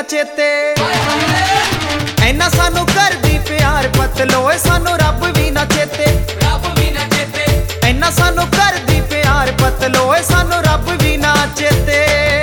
ना चेते। ऐना सानू करदी प्यार पतलो सानू रब भी ना चेते। ऐना सानू करदी प्यार पतलो सानू रब भी ना चेते।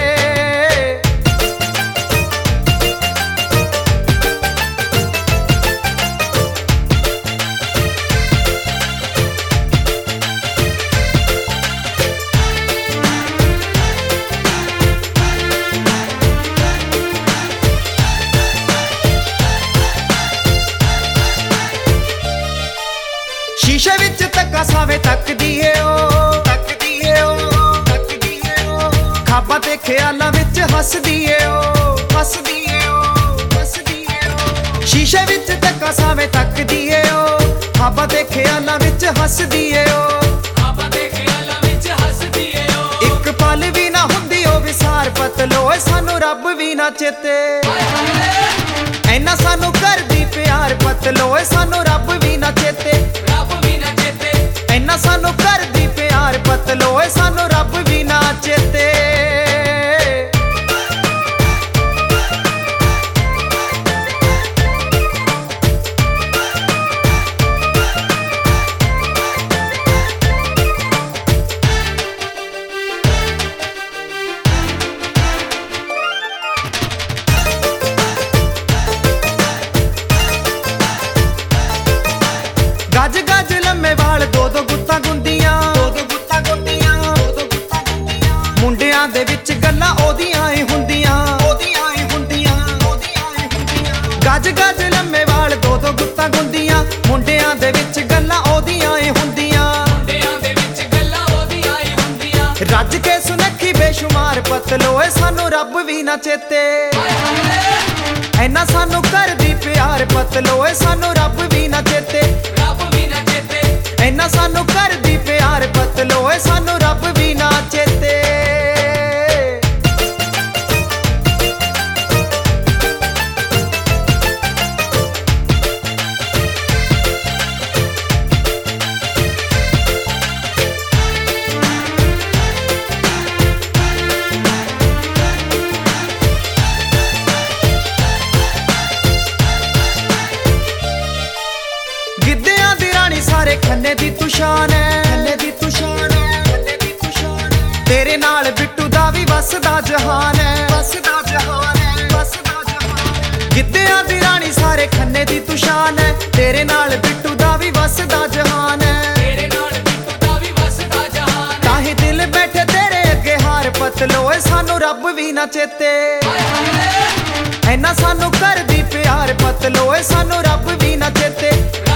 शीशे विच धक्का सावे तकदी है ओ, तकदी है ओ, तकदी है ओ। खाबां ते ख्यालां विच हसदी है ओ, हसदी है ओ, हसदी है ओ। शीशे विच धक्का सावे तकदी है ओ, खाबां ते ख्यालां विच हसदी है ओ, खाबां ते ख्यालां विच हसदी है ओ। इक पल भी ना हुंदी ओ विसार पतलो सानू रब भी ना चेते। ऐना सानू करदी प्यार पतलो सानू रब भी ना चेते। ऐना सानू करदी प्यार पतलो सानू रब भी ना चेते। गज गज लम्मे वाल दो दो गुत्ता गुंदियां, मुंडियां दे विच गल्लां ओदियां ही हुंदियां। गज गज लम्मे वाल दो दो गुत्ता गुंदियां, मुंडियां दे विच गल्लां ओदियां ही हुंदियां। रज के सुनखी बेशुमार पतलो सानू रब भी ना चेते। ऐना सानू करदी प्यार पतलो सानू रब भी ना चेते। ऐना सानू करदी प्यार पतलो सानू रब भी ना चेते। गिद्धियां दी रानी सारे खन्ने दी तू शान है, खन्ने दी तू शान है, खन्ने दी तू शान है। तेरे नाल बिट्टू दा भी वसदा जहान है, वसदा जहान है, वसदा जहान। गिद्धियां दी रानी सारे खन्ने दी तू शान है, तेरे नाल बिट्टू दा भी वसदा जहान है, तेरे नाल बिट्टू दा भी वसदा जहान है। ताही दिल बैठे तेरे अगे हार पतलो सानू रब भी ना चेते। ऐना सानू करदी प्यार पतलो सानू रब भी ना चेते।